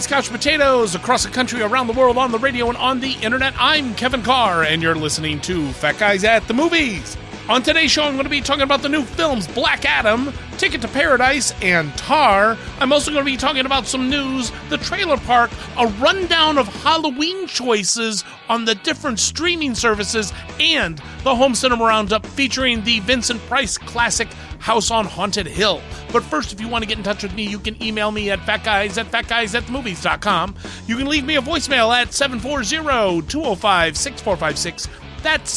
guys, couch potatoes, across the country, around the world, on the radio, and on the internet. I'm Kevin Carr, and you're listening to Fat Guys at the Movies. On today's show, I'm going to be talking about the new films Black Adam, Ticket to Paradise, and Tar. I'm also going to be talking about some news, the trailer park, a rundown of Halloween choices on the different streaming services, and the home cinema roundup featuring the Vincent Price classic House on Haunted Hill. But first, if you want to get in touch with me, you can email me at fatguys@fatguysatthemovies.com. You can leave me a voicemail at 740-205-6456. That's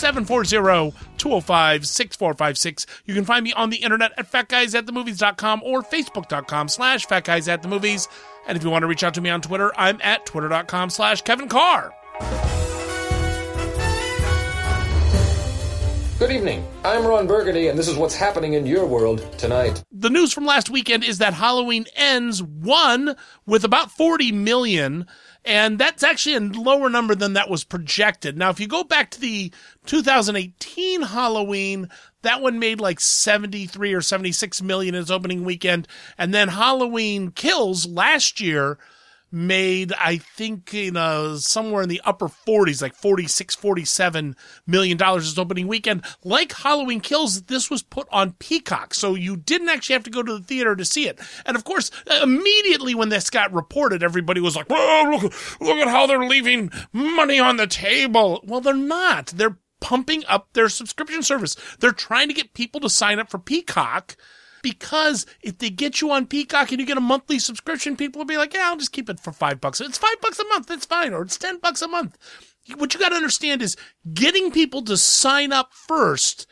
740-205-6456. You can find me on the internet at fatguysatthemovies.com or facebook.com/fatguysatthemovies. And if you want to reach out to me on Twitter, I'm at twitter.com/Kevin Carr. Good evening. I'm Ron Burgundy, and this is what's happening in your world tonight. The news from last weekend is that Halloween Ends won with about 40 million, and that's actually a lower number than that was projected. Now, if you go back to the 2018 Halloween, that one made like 73 or 76 million in its opening weekend, and then Halloween Kills last year made, I think, somewhere in the upper 40s, like 46, 47 million dollars its opening weekend. Like Halloween Kills, this was put on Peacock, so you didn't actually have to go to the theater to see it. And of course, immediately when this got reported, everybody was like, "Oh, look at how they're leaving money on the table." Well, they're not. They're pumping up their subscription service. They're trying to get people to sign up for Peacock, because if they get you on Peacock and you get a monthly subscription, people will be like, yeah, I'll just keep it for $5. It's $5 a month. It's fine. Or it's $10 a month. What you got to understand is getting people to sign up first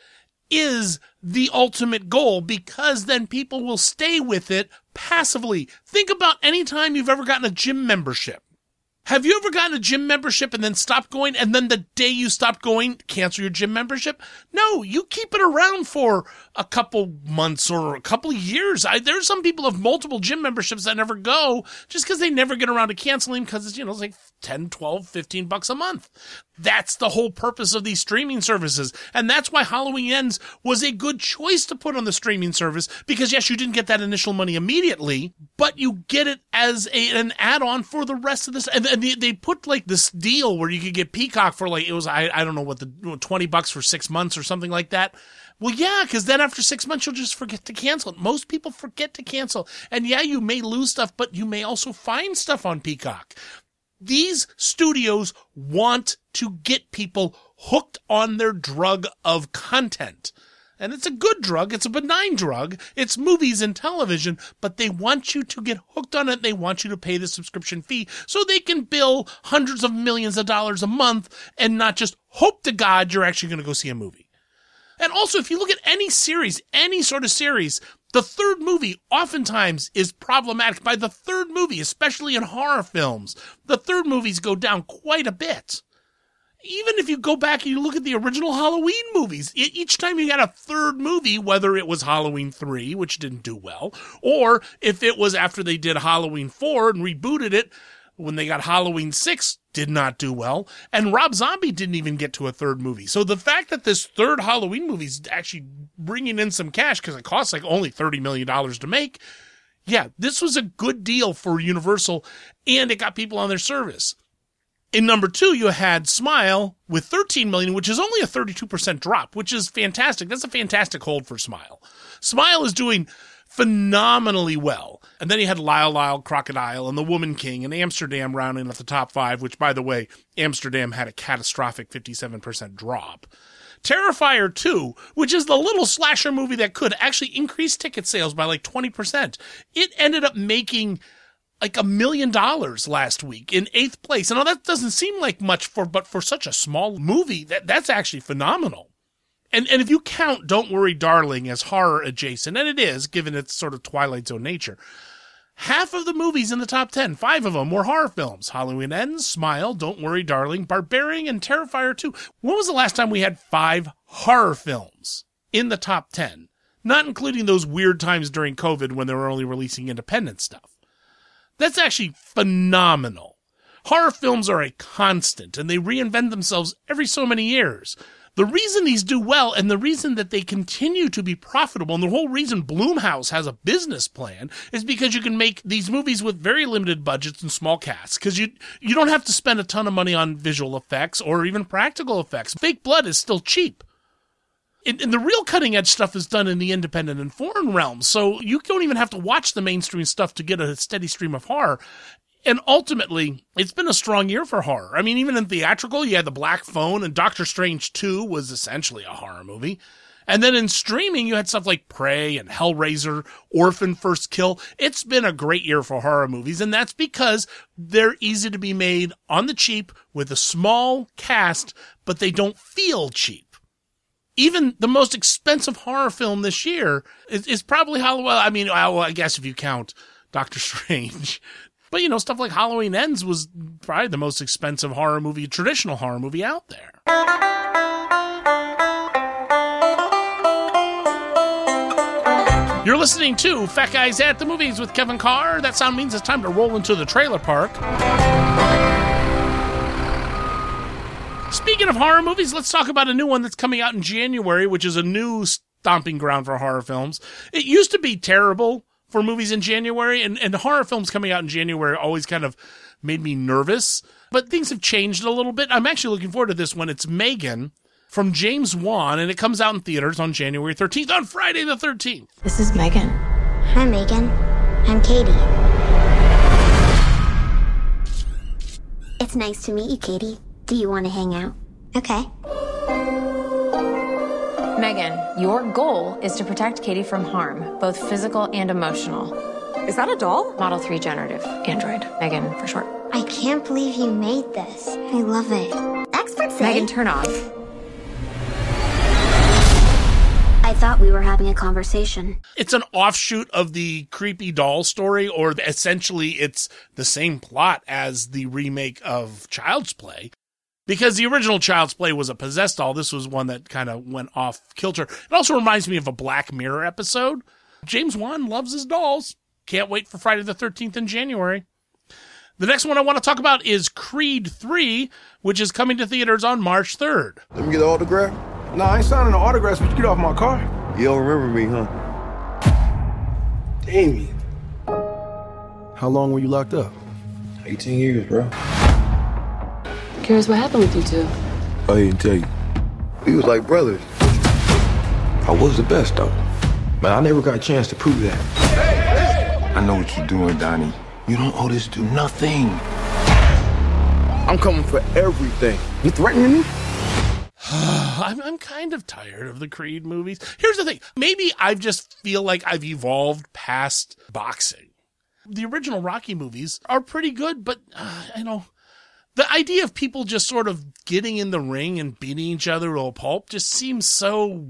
is the ultimate goal, because then people will stay with it passively. Think about any time you've ever gotten a gym membership. Have you ever gotten a gym membership and then stopped going, and then the day you stopped going, cancel your gym membership? No, you keep it around for a couple months or a couple years. There's some people who have multiple gym memberships that never go just because they never get around to canceling, because it's, it's like 10, 12, $15 a month. That's the whole purpose of these streaming services. And that's why Halloween Ends was a good choice to put on the streaming service, because yes, you didn't get that initial money immediately, but you get it as an add-on for the rest of this. And they put like this deal where you could get Peacock for like, it was, I don't know what, the $20 for 6 months or something like that. Well, yeah, because then after 6 months, you'll just forget to cancel it. Most people forget to cancel. And yeah, you may lose stuff, but you may also find stuff on Peacock. These studios want to get people hooked on their drug of content. And it's a good drug. It's a benign drug. It's movies and television, but they want you to get hooked on it. They want you to pay the subscription fee so they can bill hundreds of millions of dollars a month and not just hope to God you're actually going to go see a movie. And also, if you look at any series, any sort of series, the third movie oftentimes is problematic. By the third movie, especially in horror films, the third movies go down quite a bit. Even if you go back and you look at the original Halloween movies, each time you got a third movie, whether it was Halloween 3, which didn't do well, or if it was after they did Halloween 4 and rebooted it, when they got Halloween 6, did not do well, and Rob Zombie didn't even get to a third movie. So the fact that this third Halloween movie is actually bringing in some cash, because it costs like only $30 million to make, yeah, this was a good deal for Universal, and it got people on their service. In number 2, you had Smile with 13 million, which is only a 32% drop, which is fantastic. That's a fantastic hold for Smile. Smile is doing phenomenally well. And then you had Lyle Lyle Crocodile and The Woman King and Amsterdam rounding at the top 5, which, by the way, Amsterdam had a catastrophic 57% drop. Terrifier 2, which is the little slasher movie that could actually increase ticket sales by like 20%. It ended up making like $1 million last week in 8th place. And that doesn't seem like much but for such a small movie, that's actually phenomenal. And if you count Don't Worry Darling as horror adjacent, and it is, given its sort of Twilight Zone nature, half of the movies in the top 10, 5 of them were horror films. Halloween Ends, Smile, Don't Worry Darling, Barbarian, and Terrifier 2. When was the last time we had 5 horror films in the top 10? Not including those weird times during COVID when they were only releasing independent stuff. That's actually phenomenal. Horror films are a constant, and they reinvent themselves every so many years. The reason these do well and the reason that they continue to be profitable and the whole reason Blumhouse has a business plan is because you can make these movies with very limited budgets and small casts because you don't have to spend a ton of money on visual effects or even practical effects. Fake blood is still cheap. And the real cutting-edge stuff is done in the independent and foreign realms, so you don't even have to watch the mainstream stuff to get a steady stream of horror. And ultimately, it's been a strong year for horror. I mean, even in theatrical, you had The Black Phone, and Doctor Strange 2 was essentially a horror movie. And then in streaming, you had stuff like Prey and Hellraiser, Orphan First Kill. It's been a great year for horror movies, and that's because they're easy to be made on the cheap with a small cast, but they don't feel cheap. Even the most expensive horror film this year is probably Halloween. I mean, well, I guess if you count Doctor Strange. But, stuff like Halloween Ends was probably the most expensive horror movie, traditional horror movie out there. You're listening to Fat Guys at the Movies with Kevin Carr. That sound means it's time to roll into the trailer park. Speaking of horror movies, let's talk about a new one that's coming out in January, which is a new stomping ground for horror films. It used to be terrible for movies in January, and horror films coming out in January always kind of made me nervous. But things have changed a little bit. I'm actually looking forward to this one. It's Megan from James Wan, and it comes out in theaters on January 13th, on Friday the 13th. This is Megan. Hi, Megan. I'm Katie. It's nice to meet you, Katie. Do you want to hang out? Okay. Megan, your goal is to protect Katie from harm, both physical and emotional. Is that a doll? Model 3 generative android. Megan, for short. I can't believe you made this. I love it. Experts say... Megan, turn off. I thought we were having a conversation. It's an offshoot of the creepy doll story, or essentially it's the same plot as the remake of Child's Play. Because the original Child's Play was a possessed doll, this was one that kind of went off kilter. It also reminds me of a Black Mirror episode. James Wan loves his dolls. Can't wait for Friday the 13th in January. The next one I want to talk about is Creed 3, which is coming to theaters on March 3rd. Let me get an autograph. Nah, I ain't signing no autographs, but you get off my car. You don't remember me, huh? Damien. How long were you locked up? 18 years, bro. Curious what happened with you two? I didn't tell you. We was like brothers. I was the best, though. But I never got a chance to prove that. Hey! I know what you're doing, Donnie. You don't owe this dude nothing. I'm coming for everything. You threatening me? I'm kind of tired of the Creed movies. Here's the thing. Maybe I just feel like I've evolved past boxing. The original Rocky movies are pretty good, but, the idea of people just sort of getting in the ring and beating each other to a pulp just seems so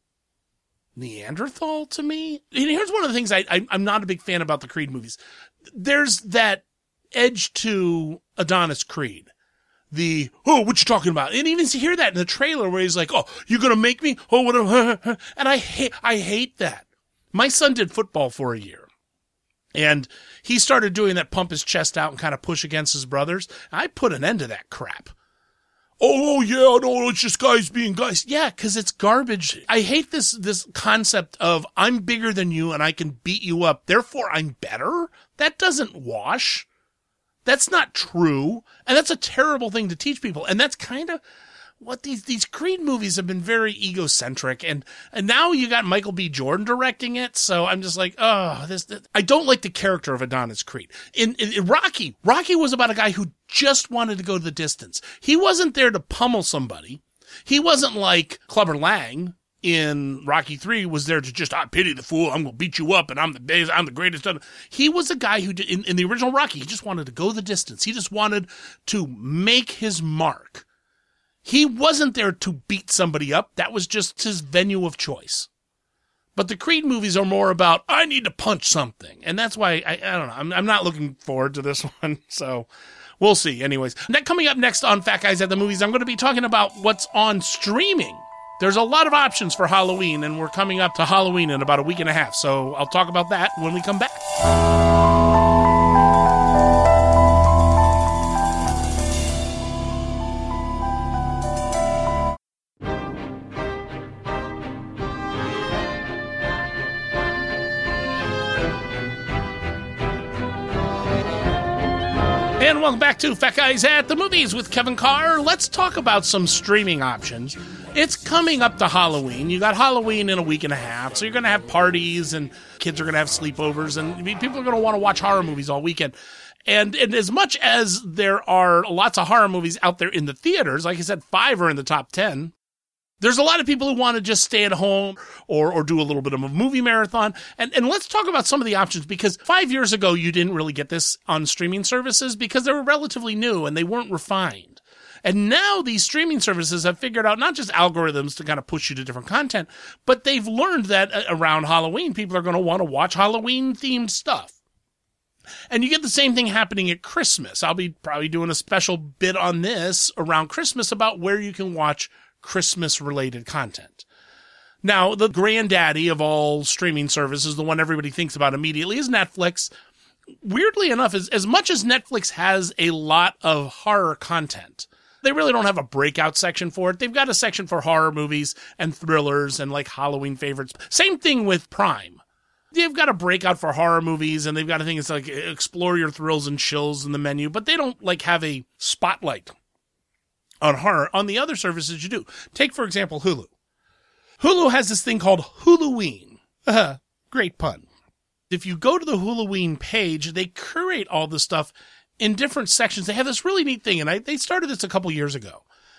Neanderthal to me. And here's one of the things I'm not a big fan about the Creed movies. There's that edge to Adonis Creed. What you talking about? And even to hear that in the trailer where he's like, oh, you gonna make me? Oh, what? And I hate that. My son did football for a year. And he started doing that pump his chest out and kind of push against his brothers. I put an end to that crap. Oh, yeah, no, it's just guys being guys. Yeah, because it's garbage. I hate this concept of I'm bigger than you and I can beat you up, therefore I'm better. That doesn't wash. That's not true. And that's a terrible thing to teach people. And that's kind of what these Creed movies have been very egocentric. And now you got Michael B. Jordan directing it. So I'm just like, this I don't like the character of Adonis Creed. In Rocky was about a guy who just wanted to go the distance. He wasn't there to pummel somebody. He wasn't like Clubber Lang in Rocky 3 was there to just, I pity the fool, I'm going to beat you up, and I'm the greatest. He was a guy who, in the original Rocky, he just wanted to go the distance. He just wanted to make his mark. He wasn't there to beat somebody up. That was just his venue of choice. But the Creed movies are more about, I need to punch something. And that's why, I don't know, I'm not looking forward to this one, so we'll see. Anyways, coming up next on Fat Guys at the Movies, I'm going to be talking about what's on streaming. There's a lot of options for Halloween, and we're coming up to Halloween in about a week and a half, so I'll talk about that when we come back. And welcome back to Fat Guys at the Movies with Kevin Carr. Let's talk about some streaming options. It's coming up to Halloween. You got Halloween in a week and a half, so you're going to have parties and kids are going to have sleepovers and people are going to want to watch horror movies all weekend. And as much as there are lots of horror movies out there in the theaters, like I said, 5 are in the top 10. There's a lot of people who want to just stay at home or do a little bit of a movie marathon. And let's talk about some of the options, because 5 years ago, you didn't really get this on streaming services because they were relatively new and they weren't refined. And now these streaming services have figured out not just algorithms to kind of push you to different content, but they've learned that around Halloween, people are going to want to watch Halloween-themed stuff. And you get the same thing happening at Christmas. I'll be probably doing a special bit on this around Christmas about where you can watch Christmas-related content. Now, the granddaddy of all streaming services, the one everybody thinks about immediately, is Netflix. Weirdly enough, as much as Netflix has a lot of horror content, they really don't have a breakout section for it. They've got a section for horror movies and thrillers and like Halloween favorites. Same thing with Prime. They've got a breakout for horror movies and they've got a thing that's like explore your thrills and chills in the menu, but they don't like have a spotlight on horror. On the other services you do. Take, for example, Hulu. Hulu has this thing called Huluween. Great pun. If you go to the Huluween page, they curate all this stuff in different sections. They have this really neat thing, and they started this a couple years ago,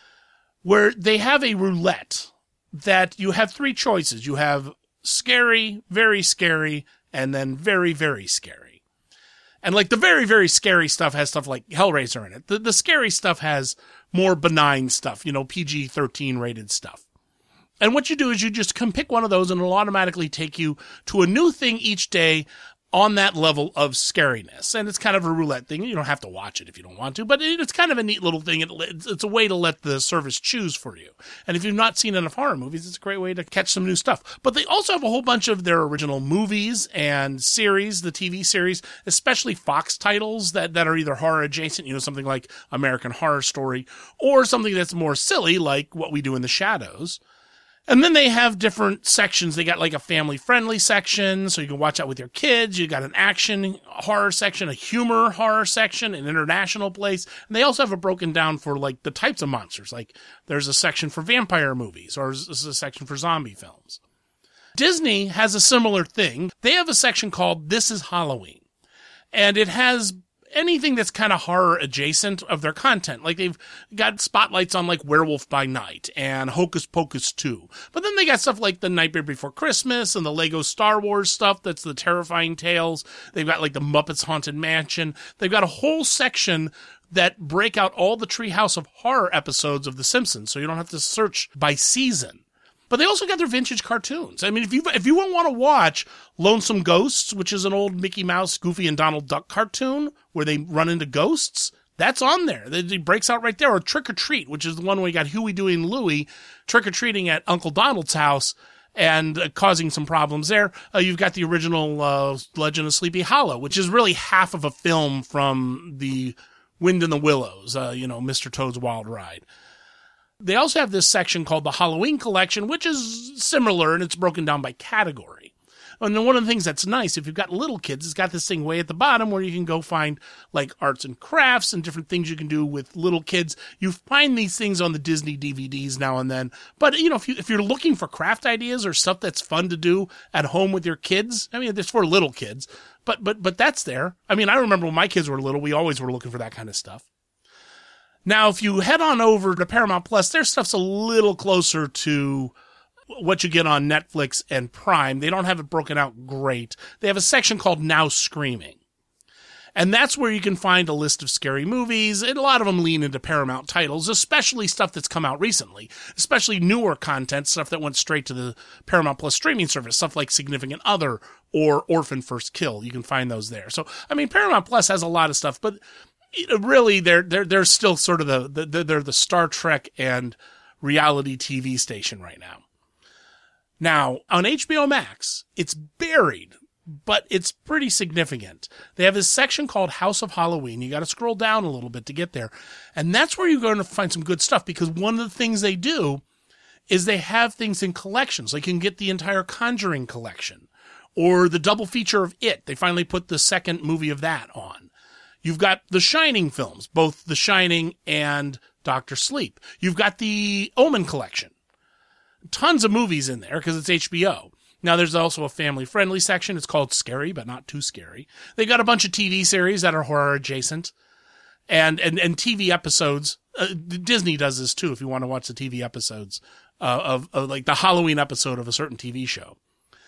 where they have a roulette that you have 3 choices. You have scary, very scary, and then very, very scary. And like the very, very scary stuff has stuff like Hellraiser in it. The scary stuff has more benign stuff, PG-13 rated stuff. And what you do is you just come pick one of those and it'll automatically take you to a new thing each day on that level of scariness. And it's kind of a roulette thing. You don't have to watch it if you don't want to, but it's kind of a neat little thing. It's a way to let the service choose for you. And if you've not seen enough horror movies, it's a great way to catch some new stuff. But they also have a whole bunch of their original movies and series, the TV series, especially Fox titles that are either horror adjacent, something like American Horror Story, or something that's more silly, like What We Do in the Shadows. And then they have different sections. They got like a family-friendly section, so you can watch out with your kids. You got an action horror section, a humor horror section, an international place. And they also have it broken down for like the types of monsters. Like there's a section for vampire movies, or there's a section for zombie films. Disney has a similar thing. They have a section called This Is Halloween. And it has anything that's kind of horror adjacent of their content. Like they've got spotlights on like Werewolf by Night and Hocus Pocus 2. But then they got stuff like The Nightmare Before Christmas and the Lego Star Wars stuff. That's the Terrifying Tales. They've got like the Muppets Haunted Mansion. They've got a whole section that break out all the Treehouse of Horror episodes of The Simpsons. So you don't have to search by season. But they also got their vintage cartoons. I mean, if you want to watch Lonesome Ghosts, which is an old Mickey Mouse, Goofy, and Donald Duck cartoon where they run into ghosts, that's on there. It breaks out right there. Or Trick or Treat, which is the one where you got Huey, Dewey, and Louie trick-or-treating at Uncle Donald's house and causing some problems there. You've got the original Legend of Sleepy Hollow, which is really half of a film from the Wind in the Willows, Mr. Toad's Wild Ride. They also have this section called the Halloween Collection, which is similar, and it's broken down by category. And then one of the things that's nice, if you've got little kids, it's got this thing way at the bottom where you can go find like arts and crafts and different things you can do with little kids. You find these things on the Disney DVDs now and then. But, if you're looking for craft ideas or stuff that's fun to do at home with your kids, I mean, it's for little kids, but that's there. I mean, I remember when my kids were little, we always were looking for that kind of stuff. Now, if you head on over to Paramount Plus, their stuff's a little closer to what you get on Netflix and Prime. They don't have it broken out great. They have a section called Now Screaming. And that's where you can find a list of scary movies, and a lot of them lean into Paramount titles, especially stuff that's come out recently, especially newer content, stuff that went straight to the Paramount Plus streaming service, stuff like Significant Other or Orphan First Kill. You can find those there. So, I mean, Paramount Plus has a lot of stuff, but really, they're still sort of they're the Star Trek and reality TV station right now. Now, on HBO Max, it's buried, but it's pretty significant. They have this section called House of Halloween. You got to scroll down a little bit to get there. And that's where you're going to find some good stuff, because one of the things they do is they have things in collections. Like you can get the entire Conjuring collection or the double feature of It. They finally put the second movie of that on. You've got the Shining films, both The Shining and Dr. Sleep. You've got the Omen collection. Tons of movies in there because it's HBO. Now, there's also a family-friendly section. It's called Scary, but not too scary. They got a bunch of TV series that are horror-adjacent and TV episodes. Disney does this, too, if you want to watch the TV episodes of like the Halloween episode of a certain TV show.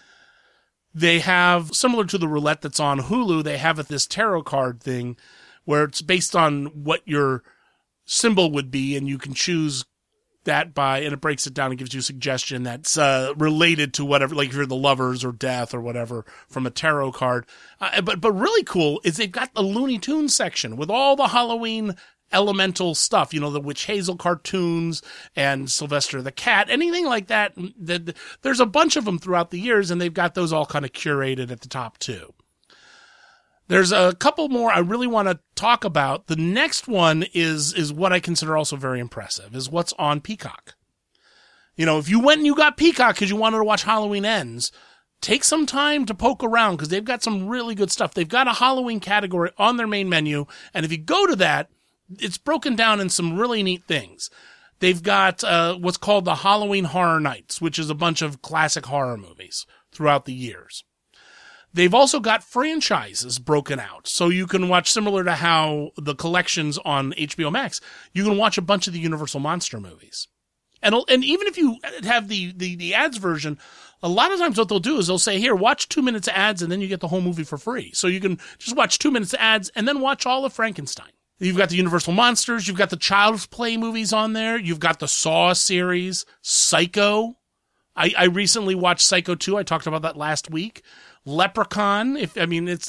They have, similar to the roulette that's on Hulu, they have this tarot card thing where it's based on what your symbol would be, and you can choose that and it breaks it down and gives you a suggestion that's related to whatever, like if you're the lovers or death or whatever from a tarot card. But really cool is they've got the Looney Tunes section with all the Halloween elemental stuff, the Witch Hazel cartoons and Sylvester the Cat, anything like that. There's a bunch of them throughout the years, and they've got those all kind of curated at the top too. There's a couple more I really want to talk about. The next one is what I consider also very impressive, is what's on Peacock. If you went and you got Peacock because you wanted to watch Halloween Ends, take some time to poke around because they've got some really good stuff. They've got a Halloween category on their main menu, and if you go to that, it's broken down in some really neat things. They've got what's called the Halloween Horror Nights, which is a bunch of classic horror movies throughout the years. They've also got franchises broken out, so you can watch, similar to how the collections on HBO Max, you can watch a bunch of the Universal Monster movies. And even if you have the ads version, a lot of times what they'll do is they'll say, here, watch 2 minutes of ads, and then you get the whole movie for free. So you can just watch 2 minutes of ads, and then watch all of Frankenstein. You've got the Universal Monsters, you've got the Child's Play movies on there, you've got the Saw series, Psycho. I recently watched Psycho 2, I talked about that last week. Leprechaun, it's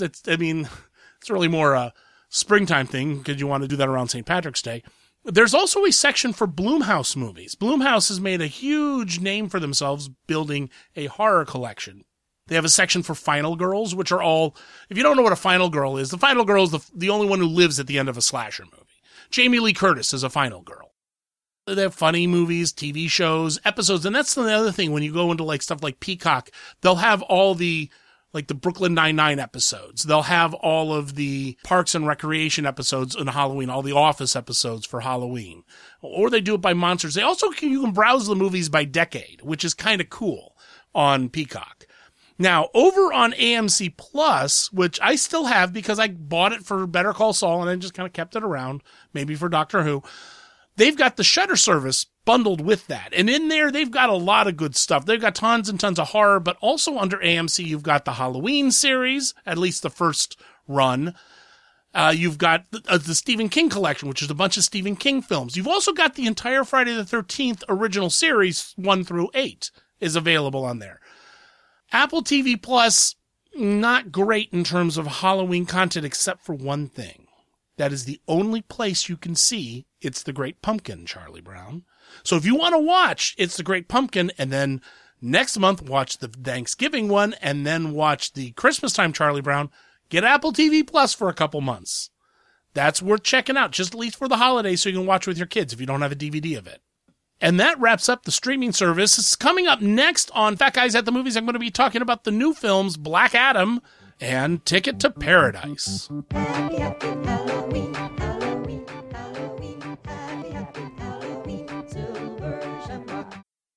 really more a springtime thing because you want to do that around St. Patrick's Day. There's also a section for Blumhouse movies. Blumhouse has made a huge name for themselves building a horror collection. They have a section for Final Girls, which are all, if you don't know what a Final Girl is, the Final Girl is the only one who lives at the end of a slasher movie. Jamie Lee Curtis is a Final Girl. They have funny movies, TV shows, episodes, and that's the other thing when you go into like stuff like Peacock, they'll have all the Brooklyn Nine-Nine episodes. They'll have all of the Parks and Recreation episodes in Halloween, all the Office episodes for Halloween. Or they do it by monsters. You can browse the movies by decade, which is kind of cool on Peacock. Now, over on AMC Plus, which I still have because I bought it for Better Call Saul and I just kind of kept it around, maybe for Doctor Who, they've got the Shudder service bundled with that. And in there, they've got a lot of good stuff. They've got tons and tons of horror, but also under AMC, you've got the Halloween series, at least the first run. You've got the Stephen King collection, which is a bunch of Stephen King films. You've also got the entire Friday the 13th original series, 1 through 8, is available on there. Apple TV Plus, not great in terms of Halloween content, except for one thing. That is the only place you can see It's the Great Pumpkin, Charlie Brown. So if you want to watch It's the Great Pumpkin, and then next month watch the Thanksgiving one, and then watch the Christmas time Charlie Brown, get Apple TV Plus for a couple months. That's worth checking out, just at least for the holidays, so you can watch with your kids if you don't have a DVD of it. And that wraps up the streaming service. It's coming up next on Fat Guys at the Movies. I'm going to be talking about the new films Black Adam and Ticket to Paradise. Happy, happy Halloween, Halloween, Halloween, happy, happy Halloween, Silver Shamrock.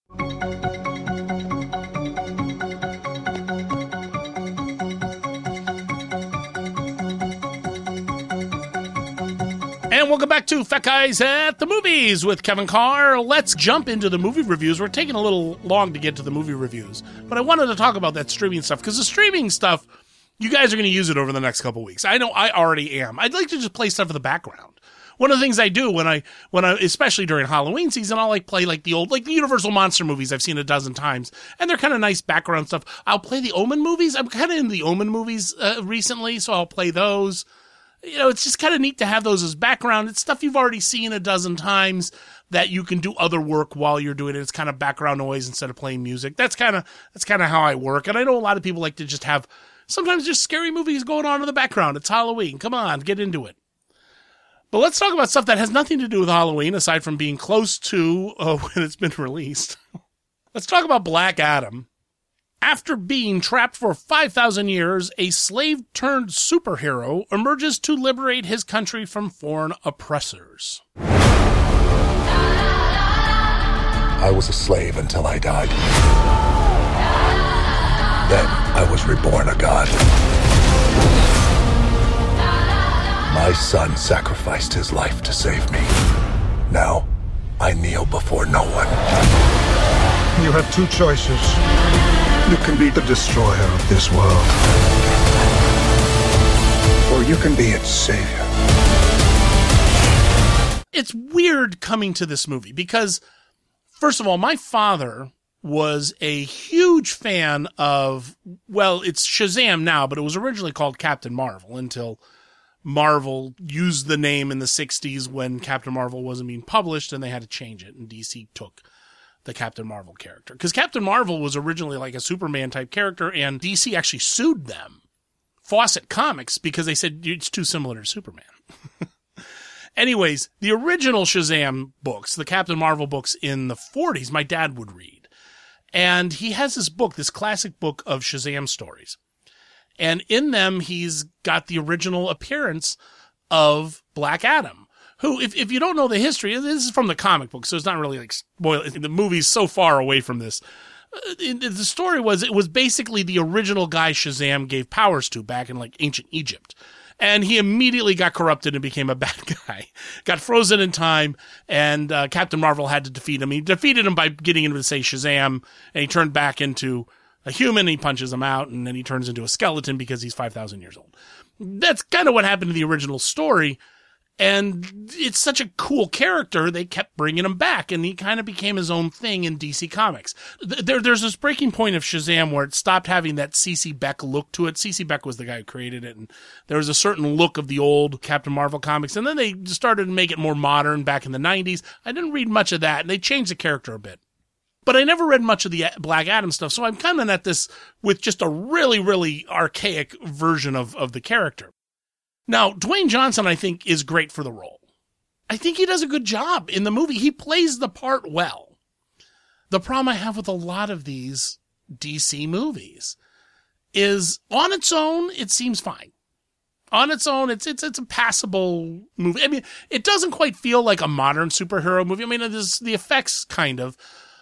And welcome back to Fat Guys at the Movies with Kevin Carr. Let's jump into the movie reviews. We're taking a little long to get to the movie reviews, but I wanted to talk about that streaming stuff because the streaming stuff, you guys are going to use it over the next couple weeks. I know I already am. I'd like to just play stuff in the background. One of the things I do when I, especially during Halloween season, I'll play the old, the Universal Monster movies I've seen a dozen times, and they're kind of nice background stuff. I'll play the Omen movies. I'm kind of into the Omen movies recently, so I'll play those. It's just kind of neat to have those as background. It's stuff you've already seen a dozen times that you can do other work while you're doing it. It's kind of background noise instead of playing music. That's kind of how I work. And I know a lot of people like to just have sometimes just scary movies going on in the background. It's Halloween. Come on, get into it. But let's talk about stuff that has nothing to do with Halloween aside from being close to when it's been released. Let's talk about Black Adam. After being trapped for 5,000 years, a slave-turned superhero emerges to liberate his country from foreign oppressors. I was a slave until I died. Then I was reborn a god. My son sacrificed his life to save me. Now, I kneel before no one. You have two choices. You can be the destroyer of this world, or you can be its savior. It's weird coming to this movie because, first of all, my father was a huge fan of, well, it's Shazam now, but it was originally called Captain Marvel until Marvel used the name in the 60s when Captain Marvel wasn't being published and they had to change it, and DC took the Captain Marvel character. Because Captain Marvel was originally like a Superman type character, and DC actually sued them, Fawcett Comics, because they said it's too similar to Superman. Anyways, the original Shazam books, the Captain Marvel books in the 40s, my dad would read. And he has this book, this classic book of Shazam stories. And in them, he's got the original appearance of Black Adam, who, if you don't know the history, this is from the comic book, so it's not really like spoiling. The movie's so far away from this. The story was, it was basically the original guy Shazam gave powers to back in like ancient Egypt. And he immediately got corrupted and became a bad guy. Got frozen in time, and Captain Marvel had to defeat him. He defeated him by getting him to say Shazam, and he turned back into a human. He punches him out, and then he turns into a skeleton because he's 5,000 years old. That's kind of what happened to the original story. And it's such a cool character, they kept bringing him back, and he kind of became his own thing in DC Comics. There's this breaking point of Shazam where it stopped having that C.C. Beck look to it. C.C. Beck was the guy who created it, and there was a certain look of the old Captain Marvel comics, and then they started to make it more modern back in the 90s. I didn't read much of that, and they changed the character a bit. But I never read much of the Black Adam stuff, so I'm coming at this with just a really, really archaic version of the character. Now, Dwayne Johnson, I think, is great for the role. I think he does a good job in the movie. He plays the part well. The problem I have with a lot of these DC movies is, on its own, it seems fine. On its own, it's a passable movie. I mean, it doesn't quite feel like a modern superhero movie. I mean, it is the effects kind of.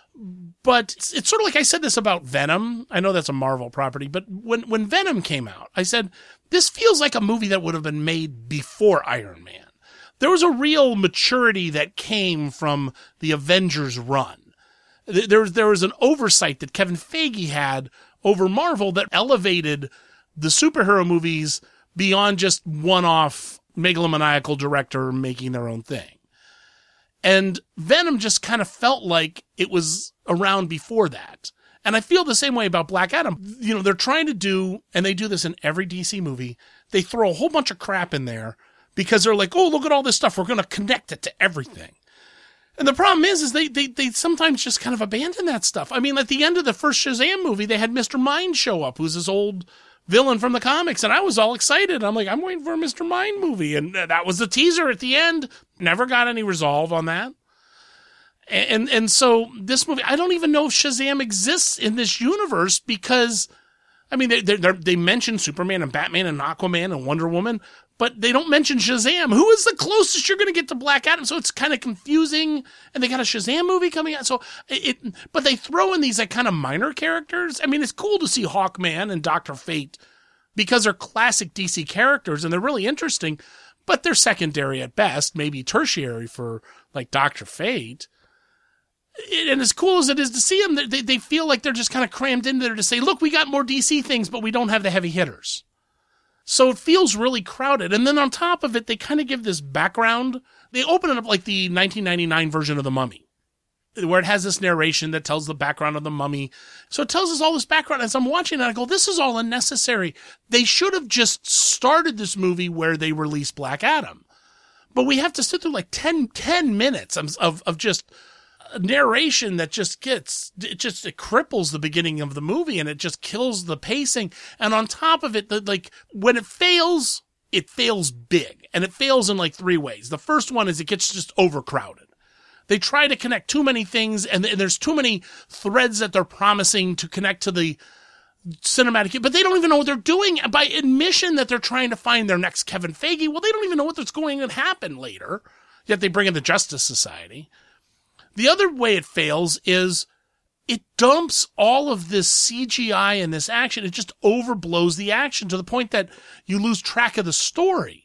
But it's sort of like I said this about Venom. I know that's a Marvel property, but when Venom came out, I said, this feels like a movie that would have been made before Iron Man. There was a real maturity that came from the Avengers run. There was an oversight that Kevin Feige had over Marvel that elevated the superhero movies beyond just one-off megalomaniacal director making their own thing. And Venom just kind of felt like it was around before that. And I feel the same way about Black Adam. You know, they're trying to do, and they do this in every DC movie, they throw a whole bunch of crap in there because they're like, oh, look at all this stuff. We're going to connect it to everything. And the problem is they sometimes just kind of abandon that stuff. I mean, at the end of the first Shazam movie, they had Mr. Mind show up, who's this old villain from the comics, and I was all excited. I'm like, I'm waiting for a Mr. Mind movie, and that was the teaser at the end. Never got any resolve on that. And so this movie, I don't even know if Shazam exists in this universe because, I mean, they mention Superman and Batman and Aquaman and Wonder Woman, but they don't mention Shazam. Who is the closest you're going to get to Black Adam? So it's kind of confusing, and they got a Shazam movie coming out. So but they throw in these like kind of minor characters. I mean, it's cool to see Hawkman and Dr. Fate because they're classic DC characters and they're really interesting, but they're secondary at best, maybe tertiary for like Dr. Fate. And as cool as it is to see them, they feel like they're just kind of crammed in there to say, look, we got more DC things, but we don't have the heavy hitters. So it feels really crowded. And then on top of it, they kind of give this background. They open it up like the 1999 version of The Mummy, where it has this narration that tells the background of the mummy. So it tells us all this background. As I'm watching it, I go, this is all unnecessary. They should have just started this movie where they released Black Adam. But we have to sit through like 10 minutes of just narration that just it cripples the beginning of the movie, and it just kills the pacing. And on top of it, like when it fails big, and it fails in like three ways. The first one is it gets just overcrowded. They try to connect too many things, and there's too many threads that they're promising to connect to the cinematic, but they don't even know what they're doing. By admission that they're trying to find their next Kevin Feige, well, they don't even know what's going to happen later, yet they bring in the Justice Society. The other way it fails is it dumps all of this CGI and this action. It just overblows the action to the point that you lose track of the story.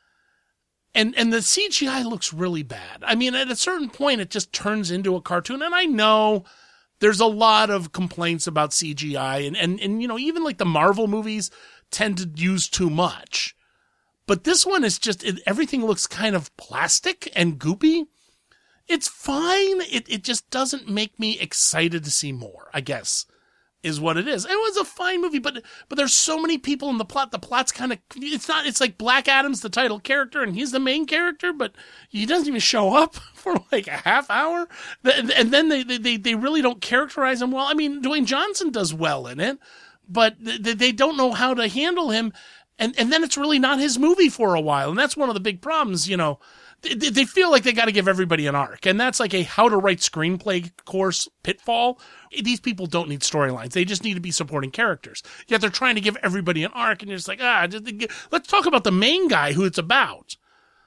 And the CGI looks really bad. I mean, at a certain point, it just turns into a cartoon. And I know there's a lot of complaints about CGI. And you know, even like the Marvel movies tend to use too much. But this one is just, everything looks kind of plastic and goopy. It's fine. It just doesn't make me excited to see more, I guess, is what it is. It was a fine movie, but there's so many people in the plot. The plot's kind of, it's like Black Adam's the title character and he's the main character, but he doesn't even show up for like a half hour. And then they really don't characterize him well. I mean, Dwayne Johnson does well in it, but they don't know how to handle him. And then it's really not his movie for a while. And that's one of the big problems, you know. They feel like they got to give everybody an arc. And that's like a how to write screenplay course pitfall. These people don't need storylines. They just need to be supporting characters. Yet they're trying to give everybody an arc. And you're just like, let's talk about the main guy who it's about.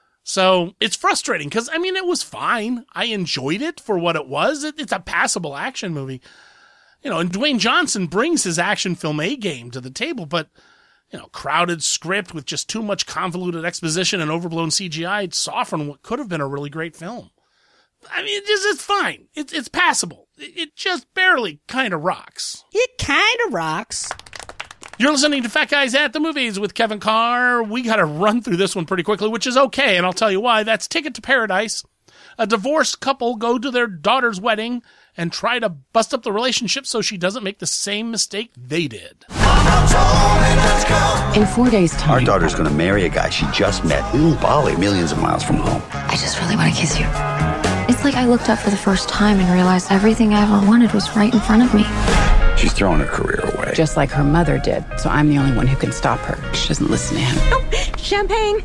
So it's frustrating because, I mean, it was fine. I enjoyed it for what it was. It's a passable action movie. You know, and Dwayne Johnson brings his action film A game to the table, but you know, crowded script with just too much convoluted exposition and overblown CGI soften what could have been a really great film. I mean, it's fine. It's passable. It just barely kind of rocks. It kind of rocks. You're listening to Fat Guys at the Movies with Kevin Carr. We got to run through this one pretty quickly, which is okay, and I'll tell you why. That's Ticket to Paradise. A divorced couple go to their daughter's wedding and try to bust up the relationship so she doesn't make the same mistake they did. In 4 days' time, our daughter's going to marry a guy she just met in Bali, millions of miles from home. I just really want to kiss you. It's like I looked up for the first time and realized everything I ever wanted was right in front of me. She's throwing her career away. Just like her mother did. So I'm the only one who can stop her. She doesn't listen to him. Oh, champagne.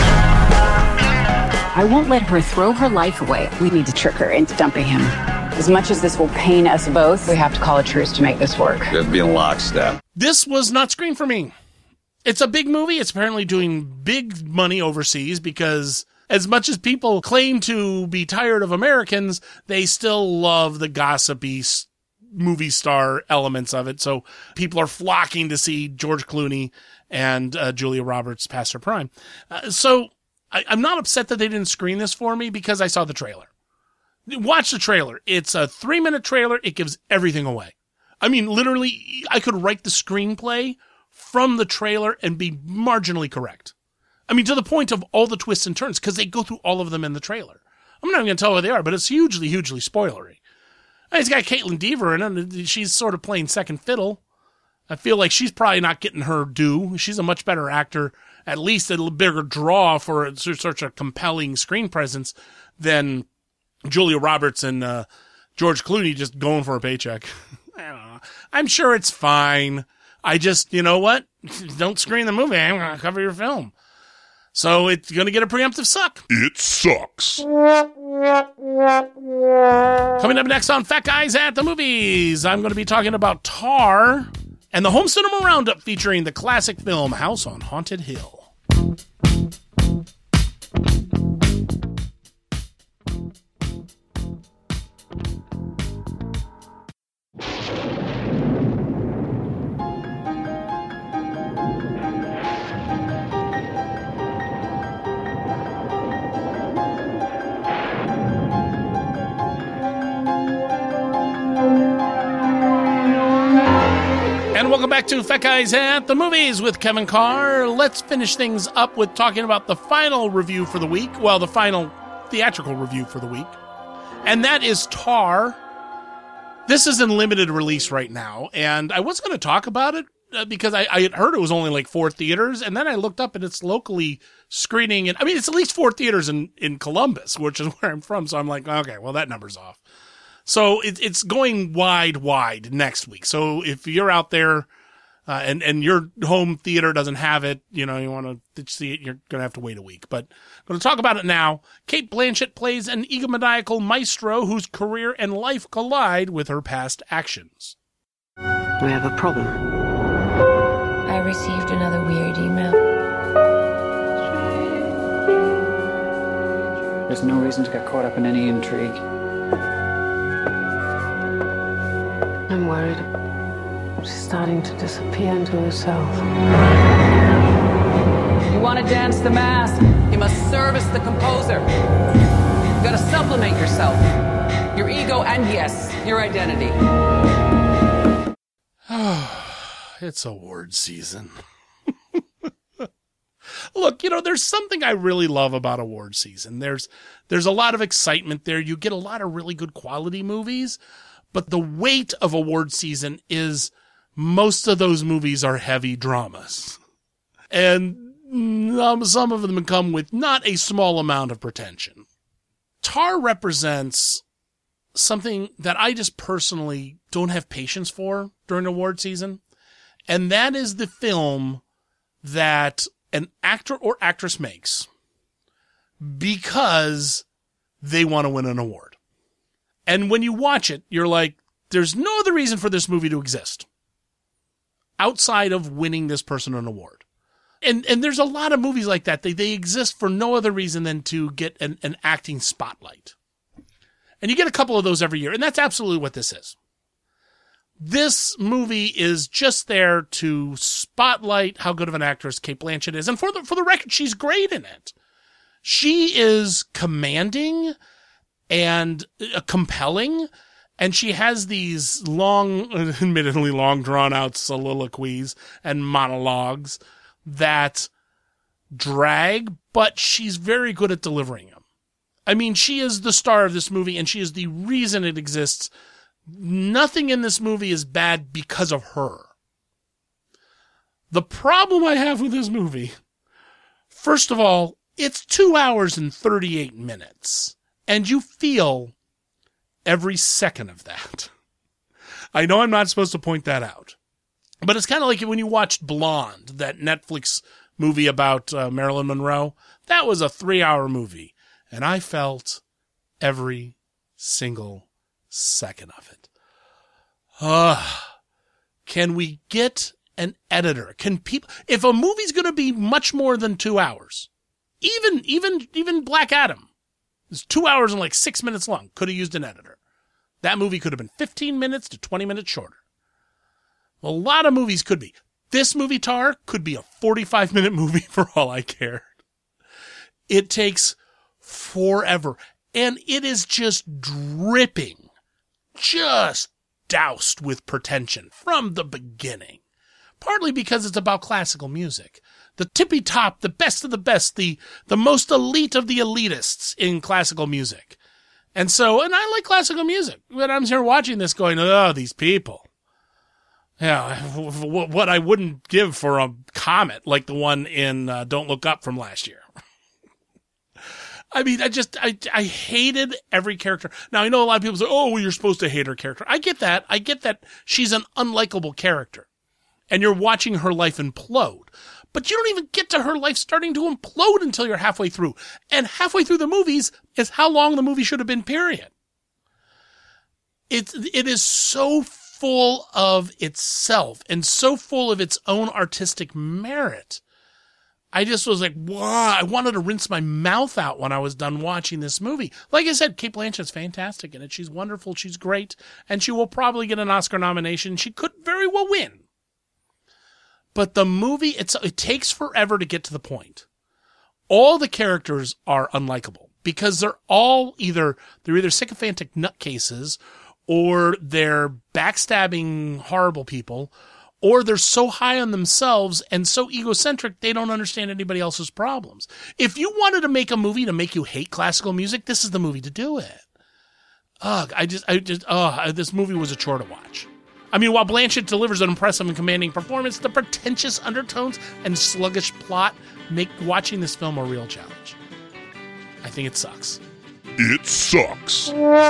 I won't let her throw her life away. We need to trick her into dumping him. As much as this will pain us both, we have to call a truce to make this work. That'd be in lockstep. This was not screened for me. It's a big movie. It's apparently doing big money overseas because as much as people claim to be tired of Americans, they still love the gossipy movie star elements of it. So people are flocking to see George Clooney and Julia Roberts past her prime. So I'm not upset that they didn't screen this for me because I saw the trailer. Watch the trailer. It's a 3-minute trailer. It gives everything away. I mean, literally, I could write the screenplay from the trailer and be marginally correct. I mean, to the point of all the twists and turns, because they go through all of them in the trailer. I'm not even going to tell what they are, but it's hugely, hugely spoilery. It's got Caitlin Dever in it, and she's sort of playing second fiddle. I feel like she's probably not getting her due. She's a much better actor, at least a bigger draw for such a compelling screen presence than Julia Roberts and George Clooney just going for a paycheck. I don't know. I'm sure it's fine. I just, you know what? Don't screen the movie. I'm going to cover your film. So it's going to get a preemptive suck. It sucks. Coming up next on Fat Guys at the Movies, I'm going to be talking about Tar and the Home Cinema Roundup featuring the classic film House on Haunted Hill. And welcome back to Fat Guys at the Movies with Kevin Carr. Let's finish things up with talking about the final review for the week. Well, the final theatrical review for the week. And that is Tar. This is in limited release right now. And I was going to talk about it because I had heard it was only like 4 theaters. And then I looked up and it's locally screening. And I mean, it's at least 4 theaters in Columbus, which is where I'm from. So I'm like, okay, well, that number's off. So it's going wide next week. So if you're out there and your home theater doesn't have it, you know, you want to see it, you're going to have to wait a week. But I'm going to talk about it now. Cate Blanchett plays an egomaniacal maestro whose career and life collide with her past actions. We have a problem. received another weird email. There's no reason to get caught up in any intrigue. I'm worried. She's starting to disappear into herself. You want to dance the mask, you must service the composer. You gotta supplement yourself, your ego, and yes, your identity. It's award season. Look, there's something I really love about award season. There's a lot of excitement there. You get a lot of really good quality movies, but the weight of award season is most of those movies are heavy dramas. And some of them come with not a small amount of pretension. Tar represents something that I just personally don't have patience for during award season. And that is the film that an actor or actress makes because they want to win an award. And when you watch it, you're like, there's no other reason for this movie to exist outside of winning this person an award. And there's a lot of movies like that. They exist for no other reason than to get an acting spotlight. And you get a couple of those every year, and that's absolutely what this is. This movie is just there to spotlight how good of an actress Cate Blanchett is. And for the record, she's great in it. She is commanding and compelling, and she has these admittedly long drawn out soliloquies and monologues that drag, but she's very good at delivering them. I mean, she is the star of this movie, and she is the reason it exists. Nothing in this movie is bad because of her. The problem I have with this movie, first of all, it's 2 hours and 38 minutes, and you feel every second of that. I know I'm not supposed to point that out, but it's kind of like when you watched Blonde, that Netflix movie about Marilyn Monroe. That was a 3-hour movie, and I felt every single second of it. Can we get an editor? Can people, if a movie's going to be much more than 2 hours, even Black Adam is 2 hours and like 6 minutes long, could have used an editor. That movie could have been 15 minutes to 20 minutes shorter. A lot of movies could be. This movie, Tar, could be a 45-minute movie for all I cared. It takes forever. And it is just dripping, just doused with pretension from the beginning. Partly because it's about classical music. The tippy top, the best of the best, the most elite of the elitists in classical music. And I like classical music. But I'm here watching this going, oh, these people. Yeah, what I wouldn't give for a comet like the one in Don't Look Up from last year. I mean, I hated every character. Now, I know a lot of people say, oh, well, you're supposed to hate her character. I get that. I get that she's an unlikable character. And you're watching her life implode. But you don't even get to her life starting to implode until you're halfway through. And halfway through the movies is how long the movie should have been, period. It is so full of itself and so full of its own artistic merit. I just was like, wow, I wanted to rinse my mouth out when I was done watching this movie. Like I said, Cate Blanchett's fantastic in it. She's wonderful. She's great. And she will probably get an Oscar nomination. She could very well win. But the movie, it takes forever to get to the point. All the characters are unlikable because they're either sycophantic nutcases, or they're backstabbing horrible people, or they're so high on themselves and so egocentric they don't understand anybody else's problems. If you wanted to make a movie to make you hate classical music, this is the movie to do it. This movie was a chore to watch. I mean, while Blanchett delivers an impressive and commanding performance, the pretentious undertones and sluggish plot make watching this film a real challenge. I think it sucks. It sucks.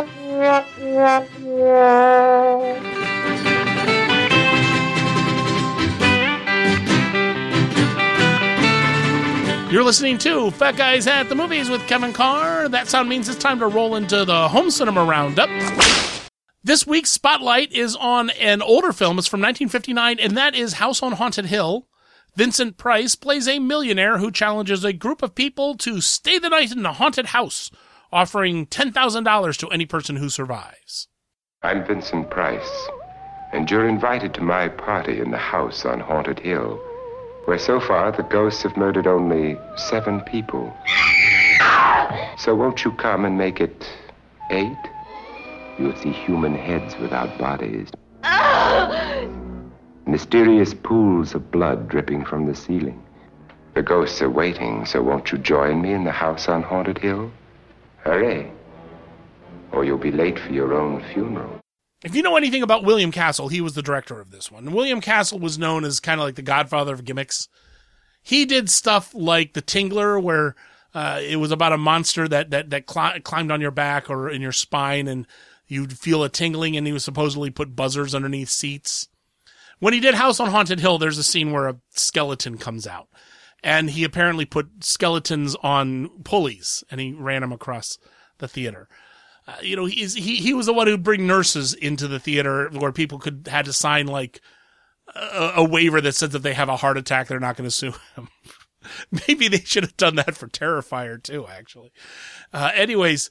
You're listening to Fat Guys at the Movies with Kevin Carr. That sound means it's time to roll into the Home Cinema Roundup. This week's spotlight is on an older film. It's from 1959, and that is House on Haunted Hill. Vincent Price plays a millionaire who challenges a group of people to stay the night in a haunted house, offering $10,000 to any person who survives. I'm Vincent Price, and you're invited to my party in the house on Haunted Hill, where so far the ghosts have murdered only 7 people. So won't you come and make it 8? You'll see human heads without bodies. Mysterious pools of blood dripping from the ceiling. The ghosts are waiting, so won't you join me in the house on Haunted Hill? Hurry, or you'll be late for your own funeral. If you know anything about William Castle, he was the director of this one. William Castle was known as kind of like the godfather of gimmicks. He did stuff like The Tingler, where it was about a monster that climbed on your back or in your spine, and you'd feel a tingling, and he would supposedly put buzzers underneath seats. When he did House on Haunted Hill, there's a scene where a skeleton comes out, and he apparently put skeletons on pulleys, and he ran them across the theater. He was the one who'd bring nurses into the theater where people had to sign like a waiver that says if they have a heart attack, they're not going to sue him. Maybe they should have done that for Terrifier too, actually. Anyways,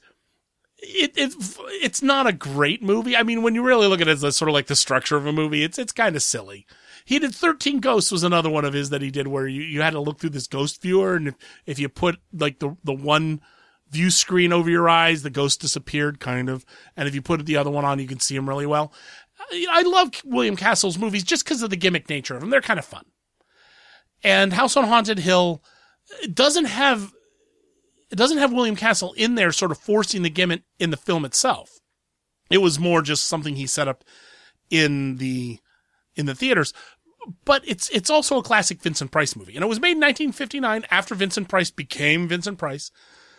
it's not a great movie. I mean, when you really look at it as sort of like the structure of a movie, it's kind of silly. He did 13 Ghosts was another one of his that he did where you had to look through this ghost viewer, and if you put like the one view screen over your eyes, the ghost disappeared, kind of. And if you put the other one on, you can see him really well. I love William Castle's movies just because of the gimmick nature of them. They're kind of fun. And House on Haunted Hill doesn't have William Castle in there sort of forcing the gimmick in the film itself. It was more just something he set up in the theaters. But it's also a classic Vincent Price movie. And it was made in 1959 after Vincent Price became Vincent Price.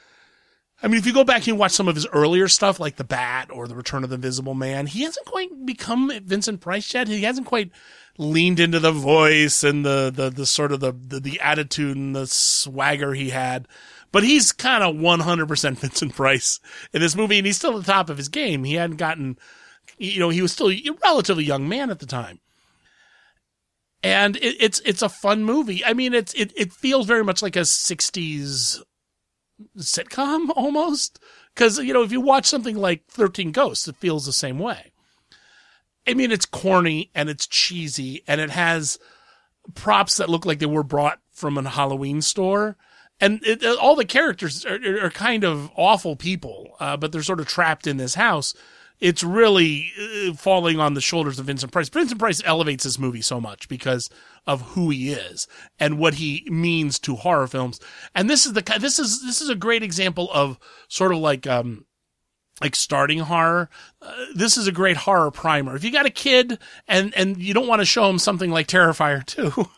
I mean, if you go back and watch some of his earlier stuff, like The Bat or The Return of the Invisible Man, he hasn't quite become Vincent Price yet. He hasn't quite leaned into the voice and the sort of the attitude and the swagger he had. But he's kind of 100% Vincent Price in this movie, and he's still at the top of his game. He hadn't gotten, he was still a relatively young man at the time. And it's a fun movie. I mean, it feels very much like a 60s sitcom almost, because if you watch something like 13 Ghosts, it feels the same way. I mean, it's corny and it's cheesy and it has props that look like they were brought from a Halloween store, and all the characters are kind of awful people, but they're sort of trapped in this house. It's really falling on the shoulders of Vincent Price. Vincent Price elevates this movie so much because of who he is and what he means to horror films. And this is a great example of sort of like starting horror. This is a great horror primer. If you got a kid and you don't want to show him something like Terrifier 2,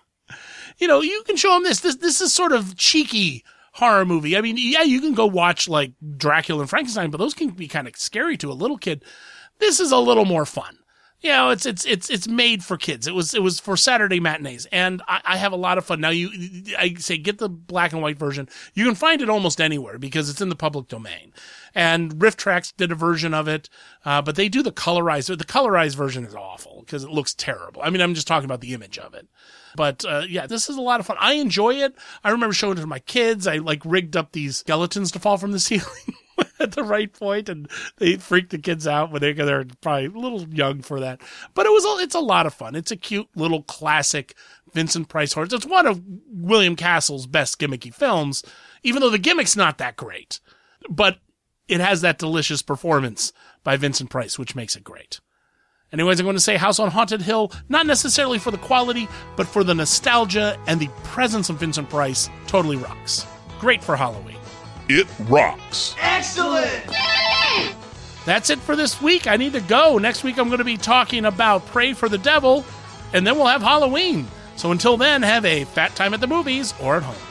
you can show him this. This is sort of cheeky horror movie. I mean, yeah, you can go watch like Dracula and Frankenstein, but those can be kind of scary to a little kid. This is a little more fun. It's made for kids. It was for Saturday matinees, and I have a lot of fun. Now I say get the black and white version. You can find it almost anywhere because it's in the public domain. And Riff Tracks did a version of it, but they do the colorized. The colorized version is awful because it looks terrible. I mean, I'm just talking about the image of it. But this is a lot of fun. I enjoy it. I remember showing it to my kids. I rigged up these skeletons to fall from the ceiling at the right point, and they freaked the kids out when they're probably a little young for that. But it's a lot of fun. It's a cute little classic Vincent Price horror. It's one of William Castle's best gimmicky films, even though the gimmick's not that great. But it has that delicious performance by Vincent Price, which makes it great. Anyways, I'm going to say House on Haunted Hill, not necessarily for the quality, but for the nostalgia and the presence of Vincent Price, totally rocks. Great for Halloween. It rocks. Excellent! That's it for this week. I need to go. Next week, I'm going to be talking about Pray for the Devil, and then we'll have Halloween. So until then, have a fat time at the movies or at home.